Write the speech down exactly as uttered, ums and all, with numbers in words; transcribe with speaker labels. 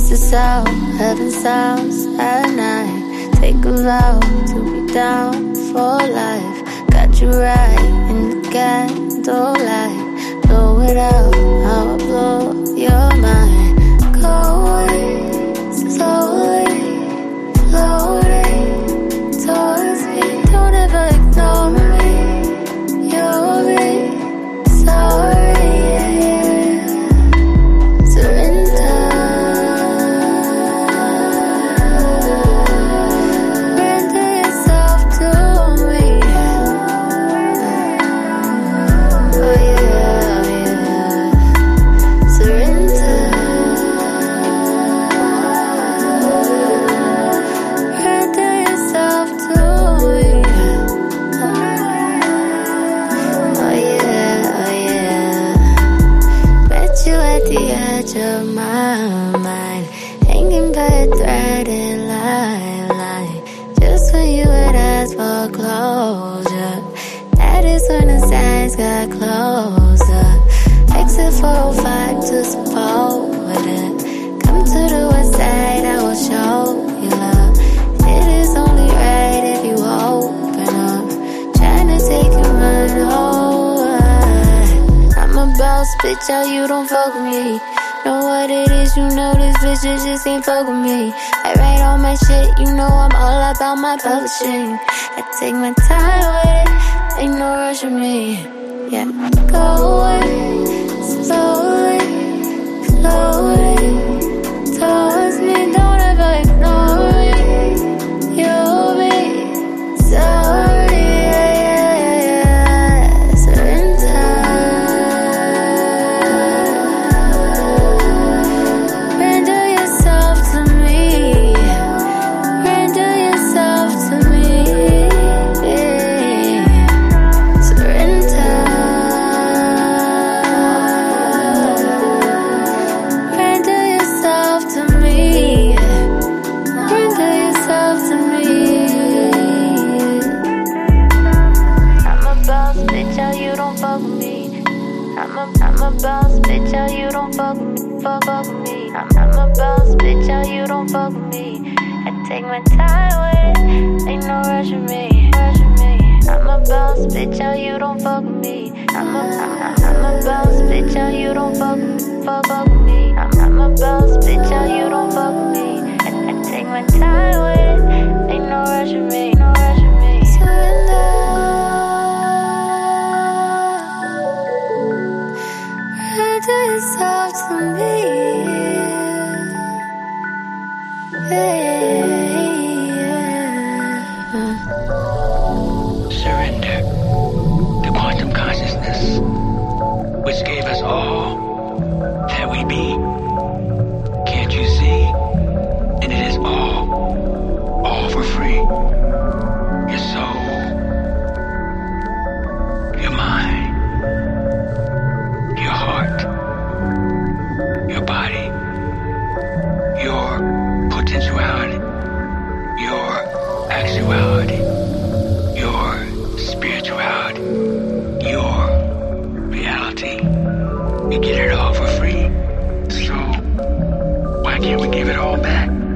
Speaker 1: to south, heaven sounds at night. Take a vow to be down for life. Got you right in the candlelight. Blow it out, how I blow your mind. Go away, slowly, floating towards me. Don't ever ignore me. You'll be sorry, yeah. Surrender. Render yourself to me. Oh yeah, oh yeah. Surrender. Render yourself to me. Oh yeah, oh yeah. Met you at the edge of my mind, hanging by a thread in lifeline. Just when you had asked for closure, that is when the signs got closer. Exit four oh five to support it. Come to the west side, I will show you love. It is only right if you open up. Tryna take you run over. I'm a boss, bitch, how you don't fuck with me. Know what it is, you know this bitch just ain't fuck with me. I write all my shit, you know I'm all about my publishing. I take my time with it, ain't no rush with me. Yeah, go away, slowly, floating towards me. Don't ever ignore me. You'll be sorry, yeah, yeah, yeah. Surrender. Render yourself to me. Render yourself to me. Surrender. Render yourself to me. Render yourself to me. I'm a boss, bitch, how you don't fuck with me. I'm a, I'm a boss, bitch, how you don't fuck with me. Fuck, fuck with me. I'm, I'm a boss, bitch, how you don't fuck with me. I take my time with it, ain't no rush with me. Rush with me. I'm a boss, bitch, how you don't fuck with me. I'm a, I'm, I'm a boss, bitch, how you don't fuck with me. Fuck, fuck with me. I'm, I'm a boss, bitch, how you don't fuck with me. I, I take my time with it, ain't no rush with me. No rush with me. Surrender. Render yourself to me. Yeah, yeah.
Speaker 2: Surrender to quantum consciousness, which gave us all that we be. Can't you see? And it is all, all for free. Your soul, your mind, your heart, your body, your potentiality, your actuality, your spirituality, your reality. We get it all for free. So why can't we give it all back?